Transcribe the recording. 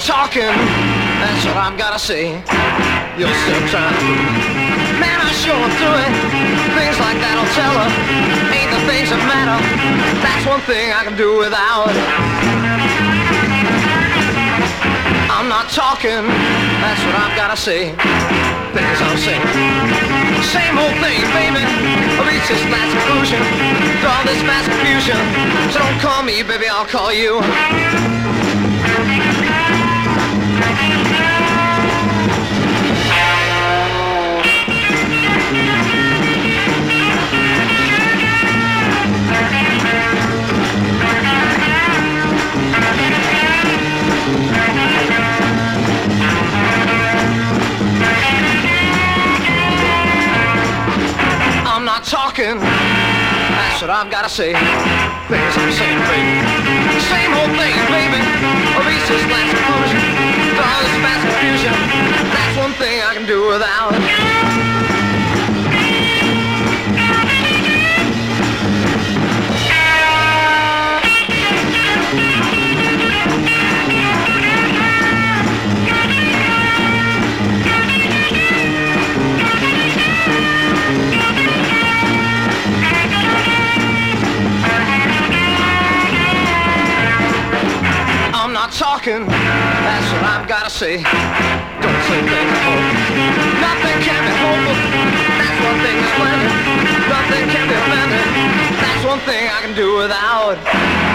talking, that's what I've gotta say. You're still trying to prove. Man, I sure am doing things like that'll tell her. Ain't the things that matter. That's one thing I can do without. I'm not talking, that's what I've gotta say. Things I'm saying. Same old thing, baby. I reach this last conclusion to all this mass confusion. So don't call me, baby, I'll call you. I'm not talking, that's what I've gotta say. Things I'm saying, baby. Same old thing, baby. I reach this last conclusion to all this mass confusion. That's one thing I can do without. I'm not talking, that's what I've gotta say. Don't say things at home. Nothing can be hopeful. That's one thing that's splendid. Nothing can be offended. That's one thing I can do without.